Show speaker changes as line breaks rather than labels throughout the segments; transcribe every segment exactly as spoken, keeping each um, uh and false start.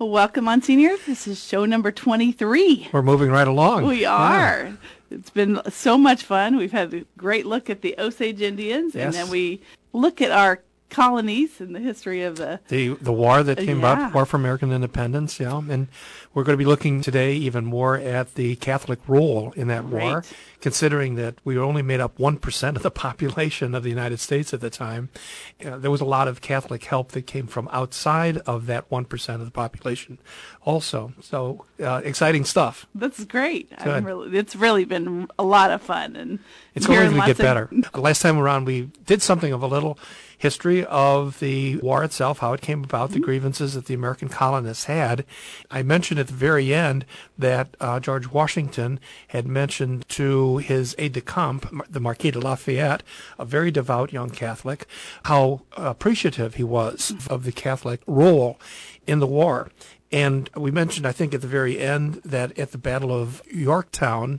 Welcome, Monsignor. This is show number twenty-three.
We're moving right along.
We are. Yeah. It's been so much fun. We've had a great look at the Osage Indians,
yes.
and then we look at our colonies and the history of the
the the war that came
yeah.
about, War for American Independence. Yeah, and we're going to be looking today even more at the Catholic role in that
Great.
war, considering that we only made up one percent of the population of the United States at the time. Uh, there was a lot of Catholic help that came from outside of that one percent of the population also. So uh, exciting stuff.
That's great. I'm really, it's really been a lot of fun. And
it's only going to get
of...
better. Last time around, we did something of a little history of the war itself, how it came about, the grievances that the American colonists had. I mentioned at the very end that uh, George Washington had mentioned to his aide-de-camp, the Marquis de Lafayette, a very devout young Catholic, how appreciative he was of the Catholic role in the war. And we mentioned, I think, at the very end that at the Battle of Yorktown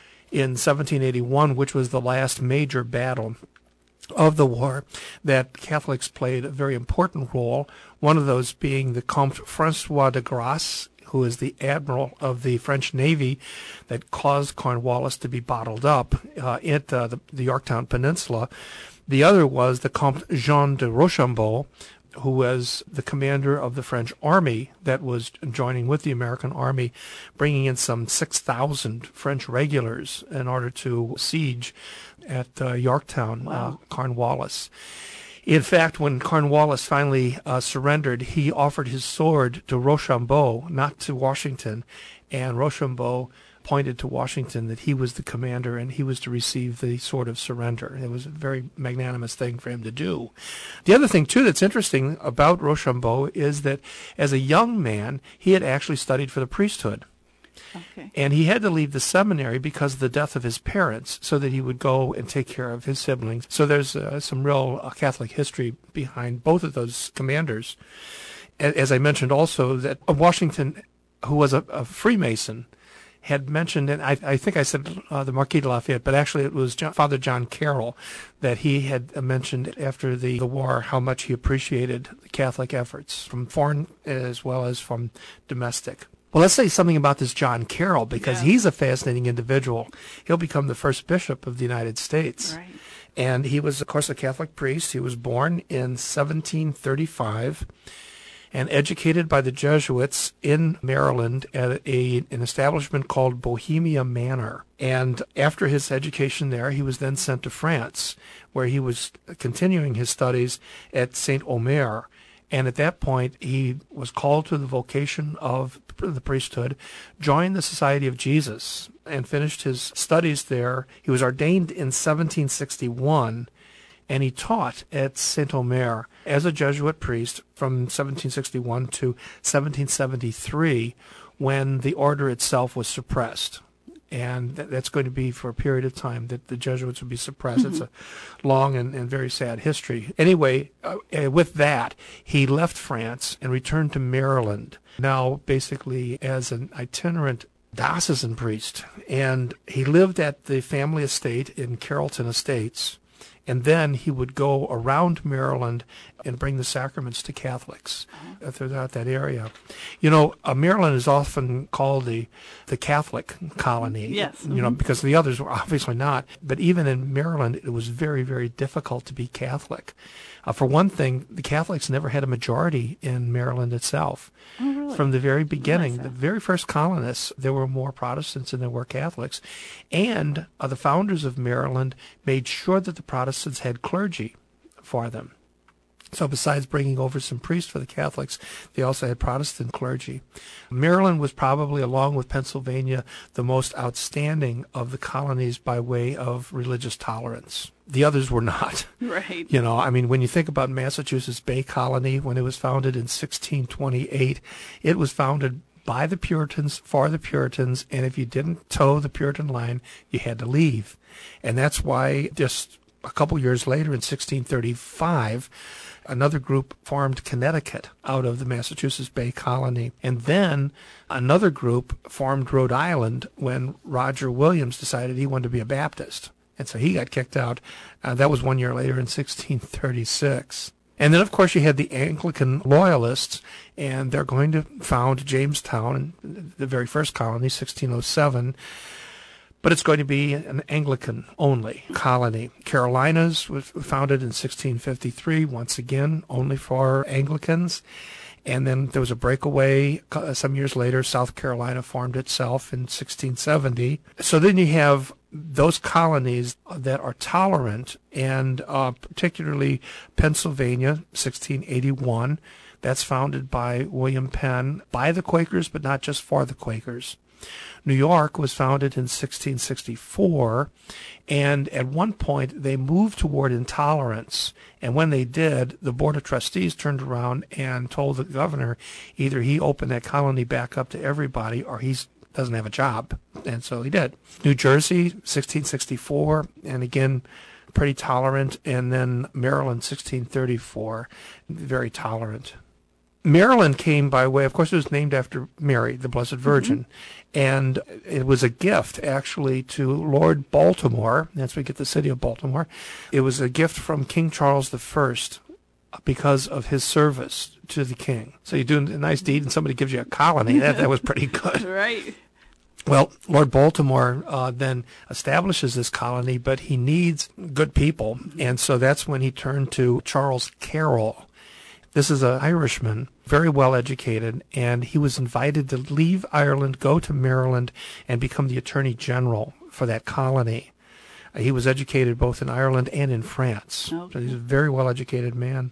in seventeen eighty-one, which was the last major battle of the war, that Catholics played a very important role, one of those being the Comte Francois de Grasse, who is the admiral of the French Navy that caused Cornwallis to be bottled up uh, at uh, the, the Yorktown Peninsula. The other was the Comte Jean de Rochambeau, who was the commander of the French army that was joining with the American army, bringing in some six thousand French regulars in order to siege at uh, Yorktown,
wow.
uh, Cornwallis. In fact, when Cornwallis finally uh, surrendered, he offered his sword to Rochambeau, not to Washington, and Rochambeau pointed to Washington that he was the commander and he was to receive the sword of surrender. It was a very magnanimous thing for him to do. The other thing, too, that's interesting about Rochambeau is that as a young man, he had actually studied for the priesthood.
Okay.
And he had to leave the seminary because of the death of his parents so that he would go and take care of his siblings. So there's uh, some real uh, Catholic history behind both of those commanders. As I mentioned also that Washington, who was a, a Freemason, had mentioned, and I, I think I said uh, the Marquis de Lafayette, but actually it was John, Father John Carroll, that he had mentioned after the, the war how much he appreciated the Catholic efforts from foreign as well as from domestic. Well, let's say something about this John Carroll, because
yeah.
he's a fascinating individual. He'll become the first bishop of the United States.
Right.
And he was, of course, a Catholic priest. He was born in seventeen thirty-five and educated by the Jesuits in Maryland at a, an establishment called Bohemia Manor. And after his education there, he was then sent to France, where he was continuing his studies at Saint Omer. And at that point, he was called to the vocation of the priesthood, joined the Society of Jesus, and finished his studies there. He was ordained in seventeen sixty-one, and he taught at Saint Omer as a Jesuit priest from seventeen sixty-one to seventeen seventy-three, when the order itself was suppressed. And that's going to be for a period of time that the Jesuits would be suppressed. Mm-hmm. It's a long and, and very sad history. Anyway, uh, with that, he left France and returned to Maryland, now basically as an itinerant diocesan priest. And he lived at the family estate in Carrollton Estates. And then he would go around Maryland and bring the sacraments to Catholics uh, throughout that area. You know, uh, Maryland is often called the the Catholic colony.
Yes.
You know,
Mm-hmm.
because the others were obviously not. But even in Maryland, it was very, very difficult to be Catholic. Uh, for one thing, the Catholics never had a majority in Maryland itself.
Oh, really?
From the very beginning,
so.
the very first colonists, there were more Protestants than there were Catholics. And uh, the founders of Maryland made sure that the Protestants had clergy for them. So besides bringing over some priests for the Catholics, they also had Protestant clergy. Maryland was probably, along with Pennsylvania, the most outstanding of the colonies by way of religious tolerance. The others were not.
Right.
You know, I mean, when you think about Massachusetts Bay Colony, when it was founded in sixteen twenty-eight, it was founded by the Puritans, for the Puritans, and if you didn't toe the Puritan line, you had to leave. And that's why just a couple years later, in sixteen thirty-five, another group formed Connecticut out of the Massachusetts Bay Colony. And then another group formed Rhode Island when Roger Williams decided he wanted to be a Baptist. And so he got kicked out. Uh, that was one year later in sixteen thirty-six. And then, of course, you had the Anglican Loyalists, and they're going to found Jamestown, the very first colony, sixteen oh seven. But it's going to be an Anglican-only colony. Carolinas was founded in sixteen fifty-three, once again, only for Anglicans. And then there was a breakaway. Some years later, South Carolina formed itself in sixteen seventy. So then you have those colonies that are tolerant, and uh, particularly Pennsylvania, sixteen eighty-one. That's founded by William Penn, by the Quakers, but not just for the Quakers. New York was founded in sixteen sixty-four, and at one point they moved toward intolerance. And when they did, the Board of Trustees turned around and told the governor either he opened that colony back up to everybody or he doesn't have a job. And so he did. New Jersey, sixteen sixty-four, and again, pretty tolerant. And then Maryland, sixteen thirty-four, very tolerant. Maryland came by way, of course, it was named after Mary, the Blessed Virgin, mm-hmm. and it was a gift, actually, to Lord Baltimore. That's where we get the city of Baltimore. It was a gift from King Charles the First because of his service to the king. So you do a nice deed and somebody gives you a colony. That, that was pretty good.
Right.
Well, Lord Baltimore uh, then establishes this colony, but he needs good people, and so that's when he turned to Charles Carroll. This is an Irishman, very well educated, and he was invited to leave Ireland, go to Maryland, and become the Attorney General for that colony. Uh, he was educated both in Ireland and in France. Okay. So he's a very well educated man.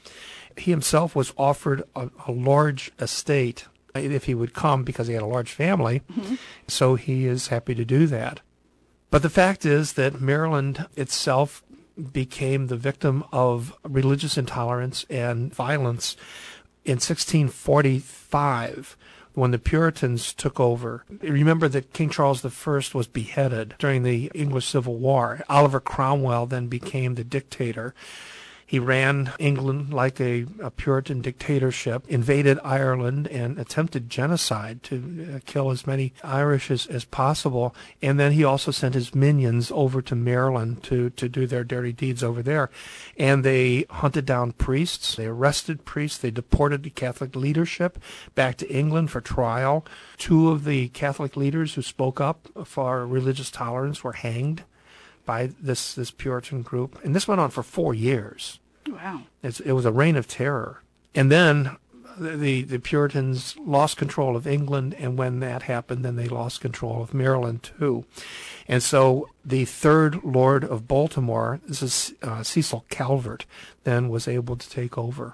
He himself was offered a, a large estate if he would come because he had a large family, mm-hmm. so he is happy to do that. But the fact is that Maryland itself became the victim of religious intolerance and violence in sixteen forty-five when the Puritans took over. Remember that King Charles the First was beheaded during the English Civil War. Oliver Cromwell then became the dictator. He ran England like a, a Puritan dictatorship, invaded Ireland, and attempted genocide to uh, kill as many Irish as, as possible. And then he also sent his minions over to Maryland to, to do their dirty deeds over there. And they hunted down priests. They arrested priests. They deported the Catholic leadership back to England for trial. Two of the Catholic leaders who spoke up for religious tolerance were hanged by this, this Puritan group. And this went on for four years.
Wow.
It's, it was a reign of terror. And then the, the Puritans lost control of England, and when that happened, then they lost control of Maryland, too. And so the third Lord of Baltimore, this is uh, Cecil Calvert, then was able to take over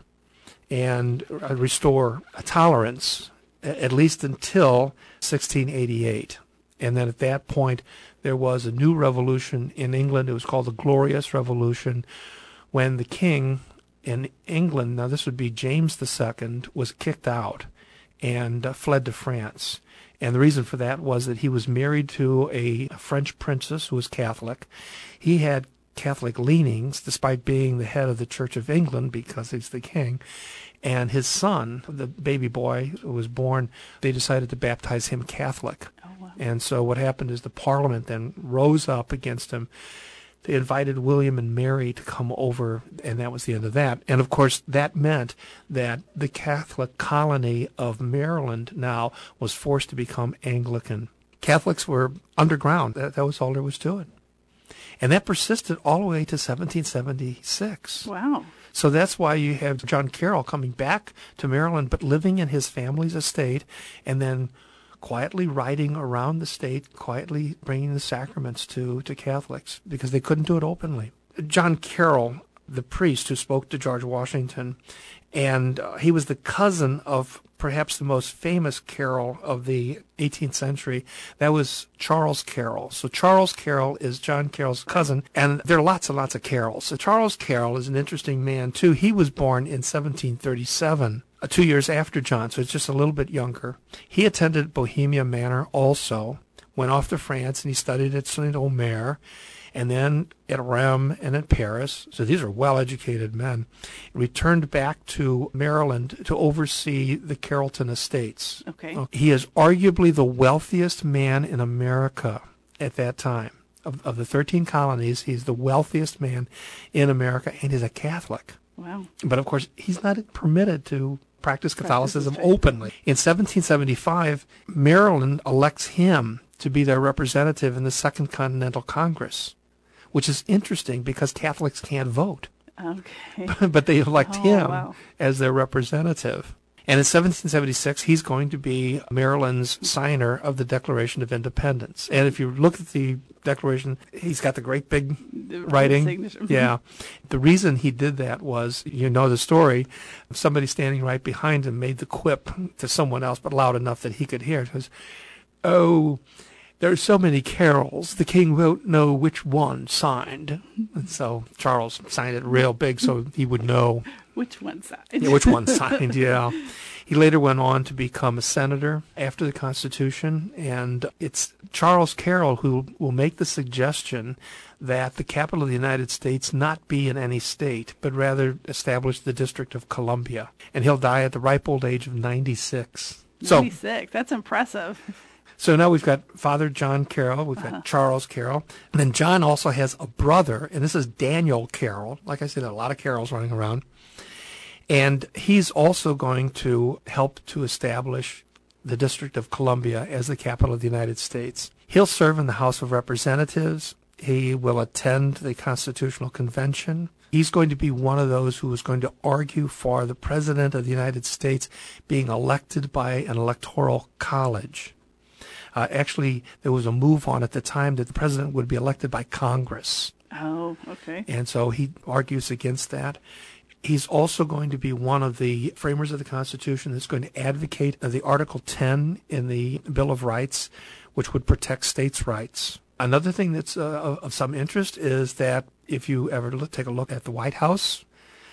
and uh, restore a tolerance, at least until sixteen eighty-eight. And then at that point, there was a new revolution in England. It was called the Glorious Revolution, when the king in England, now this would be James the Second, was kicked out and uh, fled to France. And the reason for that was that he was married to a French princess who was Catholic. He had Catholic leanings, despite being the head of the Church of England, because he's the king. And his son, the baby boy who was born, they decided to baptize him Catholic. Oh, wow. And so what happened is the Parliament then rose up against him. They invited William and Mary to come over, and that was the end of that. And, of course, that meant that the Catholic colony of Maryland now was forced to become Anglican. Catholics were underground. That, that was all there was to it. And that persisted all the way to seventeen seventy-six.
Wow.
So that's why you have John Carroll coming back to Maryland, but living in his family's estate, and then quietly riding around the state, quietly bringing the sacraments to, to Catholics, because they couldn't do it openly. John Carroll, the priest who spoke to George Washington, and uh, he was the cousin of perhaps the most famous Carroll of the eighteenth century. That was Charles Carroll. So Charles Carroll is John Carroll's cousin, and there are lots and lots of Carrolls. So Charles Carroll is an interesting man, too. He was born in seventeen thirty-seven. Two years after John, so it's just a little bit younger. He attended Bohemia Manor also, went off to France, and he studied at Saint Omer, and then at Rheims and at Paris. So these are well-educated men. Returned back to Maryland to oversee the Carrollton estates.
Okay.
He is arguably the wealthiest man in America at that time. Of, of the thirteen colonies, he's the wealthiest man in America, and he's a Catholic.
Wow.
But of course, he's not permitted to practice Catholicism
Practice
openly. In seventeen seventy-five, Maryland elects him to be their representative in the Second Continental Congress, which is interesting because Catholics can't vote.
Okay.
But they elect
Oh,
him
wow.
as their representative. And in seventeen seventy-six, he's going to be Maryland's signer of the Declaration of Independence. And if you look at the Declaration, he's got the great big
The
writing.
signature.
Yeah. The reason he did that was, you know the story, somebody standing right behind him made the quip to someone else, but loud enough that he could hear it. It was, "Oh, there are so many carols, the king won't know which one signed." And so Charles signed it real big so he would know
Which one side?
yeah, which one signed, yeah. He later went on to become a senator after the Constitution, and it's Charles Carroll who will make the suggestion that the capital of the United States not be in any state, but rather establish the District of Columbia. And he'll die at the ripe old age of ninety-six. So,
ninety-six. That's impressive.
so now we've got Father John Carroll, we've got
Uh-huh.
Charles Carroll, and then John also has a brother, and this is Daniel Carroll. Like I said, there are a lot of Carrolls running around. And he's also going to help to establish the District of Columbia as the capital of the United States. He'll serve in the House of Representatives. He will attend the Constitutional Convention. He's going to be one of those who is going to argue for the President of the United States being elected by an electoral college. Uh, actually, there was a move on at the time that the President would be elected by Congress.
Oh, okay.
And so he argues against that. He's also going to be one of the framers of the Constitution that's going to advocate uh, the Article ten in the Bill of Rights, which would protect states' rights. Another thing that's uh, of, of some interest is that if you ever look, take a look at the White House,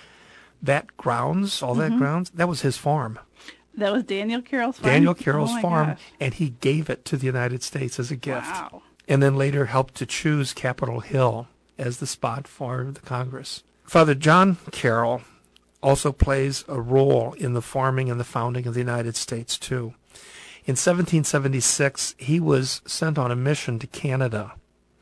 that grounds, all that grounds, that was his farm.
That was Daniel Carroll's farm?
Daniel Carroll's
Oh, my
farm,
gosh.
and he gave it to the United States as a gift.
Wow.
And then later helped to choose Capitol Hill as the spot for the Congress. Father John Carroll also plays a role in the farming and the founding of the United States, too. In seventeen seventy-six, he was sent on a mission to Canada,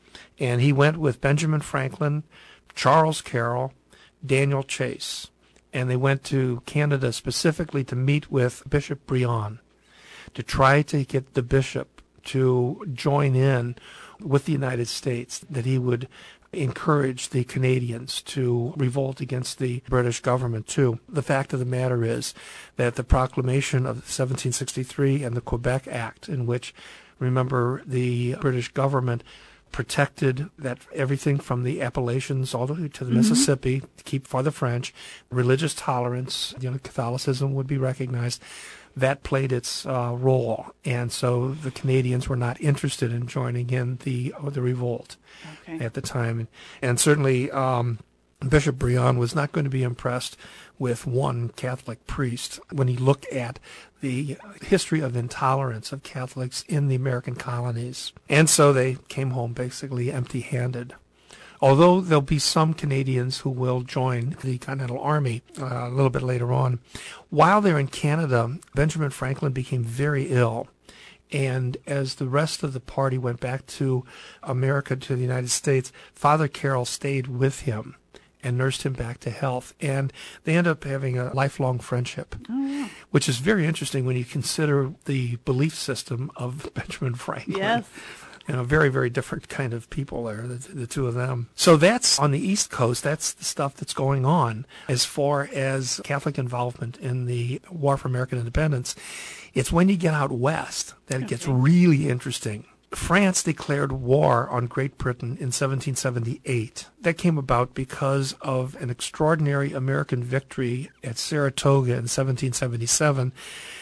and he went with Benjamin Franklin, Charles Carroll, Daniel Chase, and they went to Canada specifically to meet with Bishop Briand to try to get the bishop to join in with the United States, that he would encourage the Canadians to revolt against the British government too. The fact of the matter is that the proclamation of seventeen sixty-three and the Quebec Act, in which, remember, the British government protected that everything from the Appalachians all the way to the mm-hmm. Mississippi to keep for the French, religious tolerance, you know, Catholicism would be recognized. That played its uh, role, and so the Canadians were not interested in joining in the uh, the revolt
Okay.
at the time, and, and certainly um, Bishop Briand was not going to be impressed with one Catholic priest when he looked at the history of intolerance of Catholics in the American colonies, and so they came home basically empty-handed. Although there'll be some Canadians who will join the Continental Army uh, a little bit later on. While they're in Canada, Benjamin Franklin became very ill. And as the rest of the party went back to America, to the United States, Father Carroll stayed with him and nursed him back to health. And they end up having a lifelong friendship,
Oh, yeah.
which is very interesting when you consider the belief system of Benjamin Franklin.
Yes.
You know, very, very different kind of people there, the, the two of them. So that's on the East Coast. That's the stuff that's going on as far as Catholic involvement in the War for American Independence. It's when you get out west that it gets
Okay.
really interesting. France declared war on Great Britain in seventeen seventy-eight. That came about because of an extraordinary American victory at Saratoga in seventeen seventy-seven.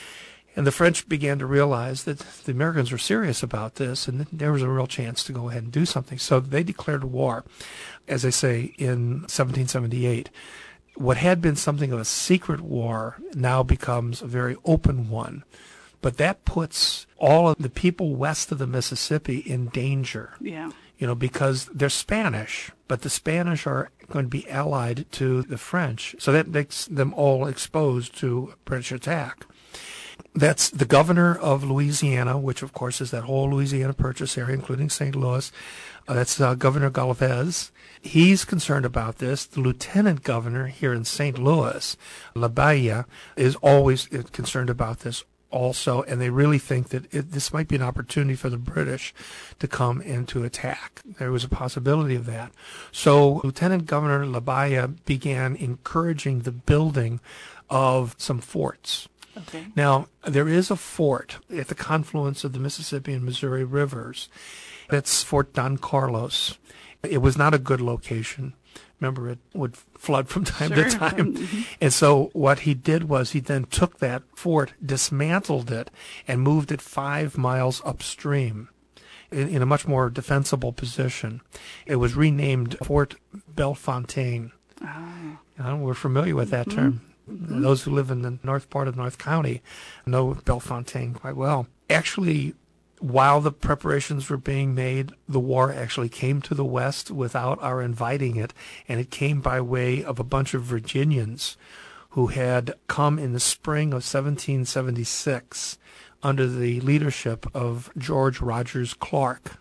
And the French began to realize that the Americans were serious about this, and there was a real chance to go ahead and do something. So they declared war, as I say, in seventeen seventy-eight. What had been something of a secret war now becomes a very open one. But that puts all of the people west of the Mississippi in danger,
Yeah.
you know, because they're Spanish, but the Spanish are going to be allied to the French. So that makes them all exposed to British attack. That's the governor of Louisiana, which of course is that whole Louisiana Purchase area, including Saint Louis. Uh, that's uh, Governor Galvez. He's concerned about this. The lieutenant governor here in Saint Louis, LaBaye, is always concerned about this also, and they really think that it, this might be an opportunity for the British to come and to attack. There was a possibility of that. So Lieutenant Governor LaBaye began encouraging the building of some forts.
Okay.
Now, there is a fort at the confluence of the Mississippi and Missouri rivers. That's Fort Don Carlos. It was not a good location. Remember, it would flood from time
Sure.
to time.
Mm-hmm.
And so what he did was he then took that fort, dismantled it, and moved it five miles upstream in, in a much more defensible position. It was renamed Fort Bellefontaine.
Oh.
Uh, we're familiar with that
Mm-hmm.
term. Mm-hmm. Those who live in the north part of North County know Bellefontaine quite well. Actually, while the preparations were being made, the war actually came to the West without our inviting it, and it came by way of a bunch of Virginians who had come in the spring of seventeen seventy-six under the leadership of George Rogers Clark.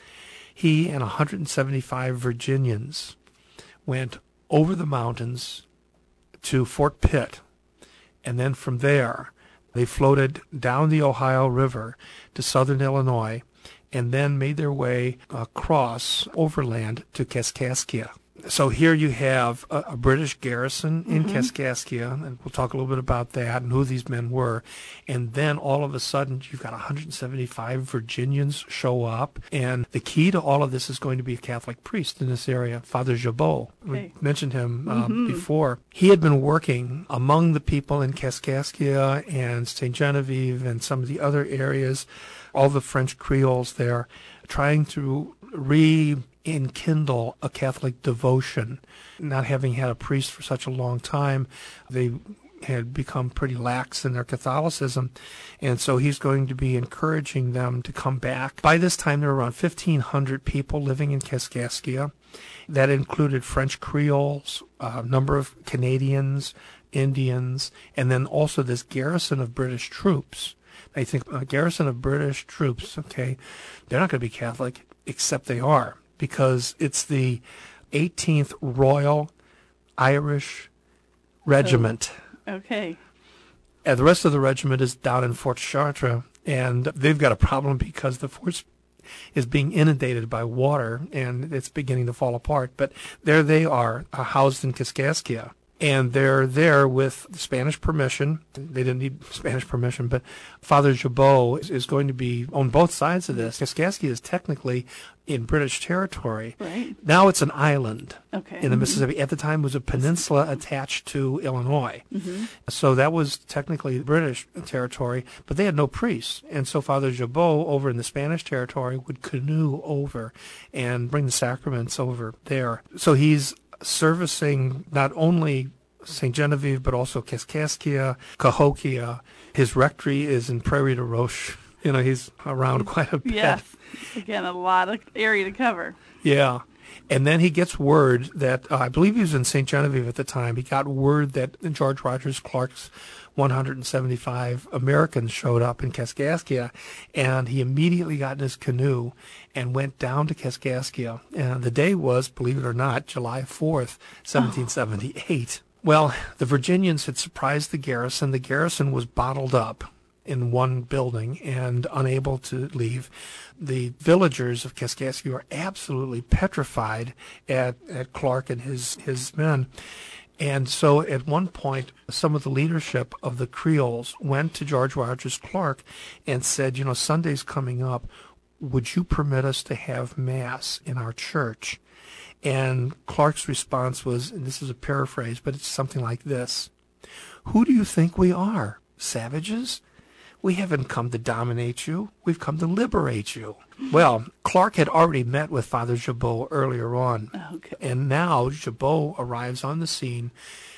He and one hundred seventy-five Virginians went over the mountains to Fort Pitt, and then from there they floated down the Ohio River to southern Illinois and then made their way across overland to Kaskaskia. So here you have a, a British garrison in mm-hmm. Kaskaskia, and we'll talk a little bit about that and who these men were. And then all of a sudden, you've got one hundred seventy-five Virginians show up. And the key to all of this is going to be a Catholic priest in this area, Father Jabot. Okay. We mentioned him uh, mm-hmm. before. He had been working among the people in Kaskaskia and Saint Genevieve and some of the other areas, all the French Creoles there, trying to re enkindle a Catholic devotion. Not having had a priest for such a long time, they had become pretty lax in their Catholicism, and so he's going to be encouraging them to come back. By this time, there were around fifteen hundred people living in Kaskaskia. That included French Creoles, a number of Canadians, Indians, and then also this garrison of British troops. I think a garrison of British troops, okay, they're not going to be Catholic, except they are, because it's the eighteenth Royal Irish Regiment.
Oh, okay.
And the rest of the regiment is down in Fort Chartres, and they've got a problem because the fort is being inundated by water, and it's beginning to fall apart. But there they are, uh, housed in Kaskaskia. And they're there with Spanish permission. They didn't need Spanish permission, but Father Jabot is, is going to be on both sides of this. Kaskaskia is technically in British territory.
Right.
Now it's an island
okay.
in the Mississippi. At the time, it was a peninsula attached to Illinois.
Mm-hmm.
So that was technically British territory, but they had no priests. And so Father Jabot over in the Spanish territory would canoe over and bring the sacraments over there. So he's servicing not only Saint Genevieve, but also Kaskaskia, Cahokia. His rectory is in Prairie du Roche. You know, he's around quite a bit.
Yes. Again, a lot of area to cover.
Yeah. And then he gets word that, uh, I believe he was in Saint Genevieve at the time, he got word that George Rogers Clark's one hundred seventy-five Americans showed up in Kaskaskia, and he immediately got in his canoe and went down to Kaskaskia. And the day was, believe it or not, July fourth, seventeen seventy-eight. Oh. Well, the Virginians had surprised the garrison. The garrison was bottled up in one building and unable to leave. The villagers of Kaskaskia were absolutely petrified at, at Clark and his, his men. And so at one point, some of the leadership of the Creoles went to George Rogers Clark and said, you know, Sunday's coming up. Would you permit us to have Mass in our church? And Clark's response was, and this is a paraphrase, but it's something like this: who do you think we are? Savages? We haven't come to dominate you. We've come to liberate you. Well, Clark had already met with Father Jabot earlier on.
Okay.
And now Jabot arrives on the scene,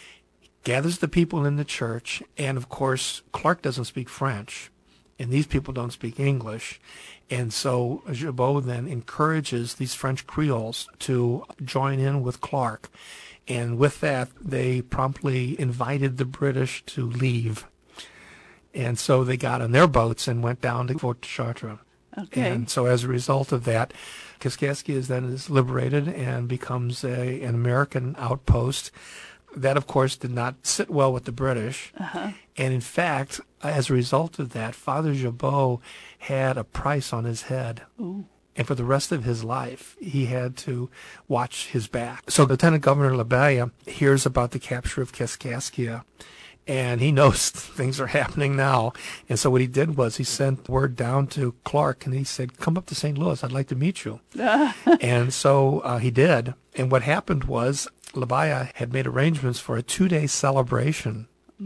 gathers the people in the church, and of course, Clark doesn't speak French, and these people don't speak English. And so Jabot then encourages these French Creoles to join in with Clark. And with that, they promptly invited the British to leave. And so they got on their boats and went down to Fort Chartres.
Okay.
And so as a result of that, Kaskaskia is then is liberated and becomes a, an American outpost. That, of course, did not sit well with the British.
Uh-huh.
And in fact, as a result of that, Father Jabot had a price on his head.
Ooh.
And for the rest of his life, he had to watch his back. So Lieutenant Governor Labaya hears about the capture of Kaskaskia, and he knows things are happening now. And so what he did was he sent word down to Clark, and he said, come up to Saint Louis. I'd like to meet you. And so uh, he did. And what happened was Labaya had made arrangements for a two-day celebration.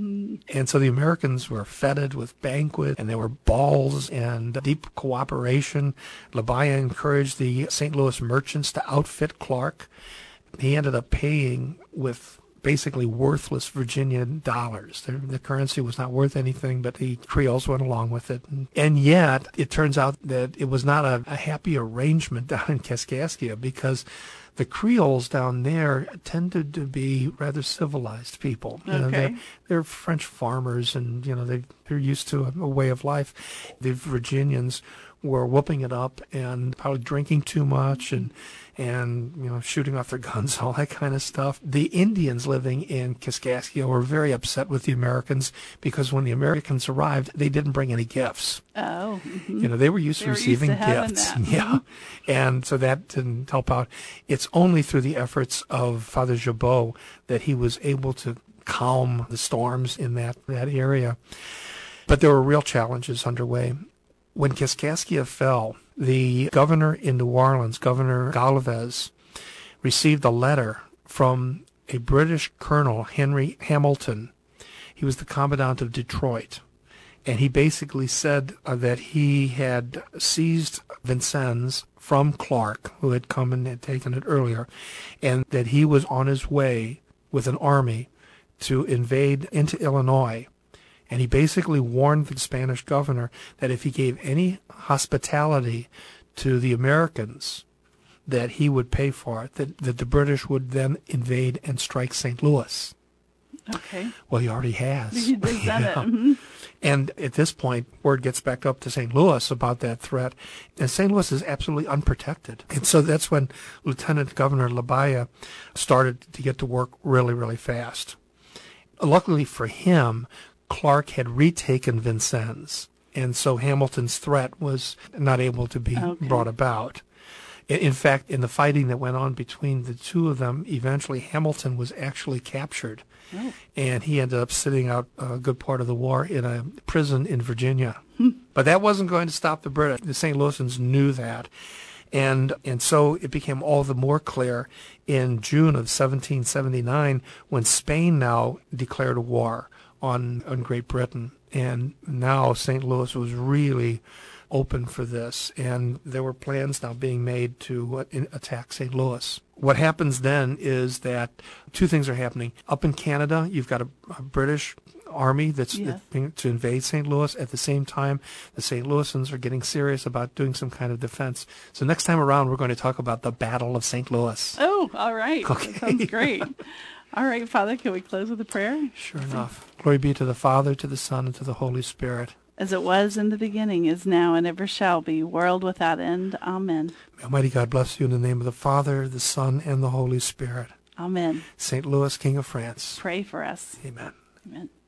And so the Americans were feted with banquet, and there were balls and deep cooperation. Labaya encouraged the Saint Louis merchants to outfit Clark. He ended up paying with basically worthless Virginian dollars. The, the currency was not worth anything, but the Creoles went along with it. And, and yet, it turns out that it was not a, a happy arrangement down in Kaskaskia, because the Creoles down there tended to be rather civilized people. You know,
Okay.
they're, they're French farmers, and you know they they're used to a, a way of life. The Virginians were whooping it up and probably drinking too much and and you know shooting off their guns, all that kind of stuff. The Indians living in Kaskaskia were very upset with the Americans, because when the Americans arrived, they didn't bring any gifts.
Oh. mhm.
You know, they were used
They
to
were used
receiving
to having
gifts.
that.
Yeah. And so that didn't help out. It's only through the efforts of Father Jabot that he was able to calm the storms in that, that area. But there were real challenges underway. When Kaskaskia fell, the governor in New Orleans, Governor Galvez, received a letter from a British colonel, Henry Hamilton. He was the commandant of Detroit. And he basically said uh, that he had seized Vincennes from Clark, who had come and had taken it earlier, and that he was on his way with an army to invade into Illinois. And he basically warned the Spanish governor that if he gave any hospitality to the Americans, that he would pay for it, that, that the British would then invade and strike Saint Louis.
Okay.
Well, he already has.
He's done
Yeah.
it. Mhm.
And at this point, word gets back up to Saint Louis about that threat, and Saint Louis is absolutely unprotected. And so that's when Lieutenant Governor Labaya started to get to work really, really fast. Luckily for him, Clark had retaken Vincennes, and so Hamilton's threat was not able to be
Okay.
brought about. In in fact, in the fighting that went on between the two of them, eventually Hamilton was actually captured.
Oh.
And he ended up sitting out a good part of the war in a prison in Virginia. But that wasn't going to stop the British. The Saint Louisans knew that. And and so it became all the more clear in June of seventeen seventy-nine, when Spain now declared a war on, on Great Britain. And now Saint Louis was really open for this, and there were plans now being made to uh, in, attack Saint Louis. What happens then is that two things are happening. Up in Canada, you've got a, a British army that's
Yes.
that's being, to invade Saint Louis. At the same time, the Saint Louisans are getting serious about doing some kind of defense. So next time around, we're going to talk about the Battle of Saint Louis.
Oh, all right.
Okay.
That sounds great. All right, Father, can we close with a prayer?
Sure enough. Glory be to the Father, to the Son, and to the Holy Spirit.
As it was in the beginning, is now, and ever shall be, world without end. Amen.
May Almighty God bless you in the name of the Father, the Son, and the Holy Spirit.
Amen.
Saint Louis, King of France.
Pray for us.
Amen.
Amen.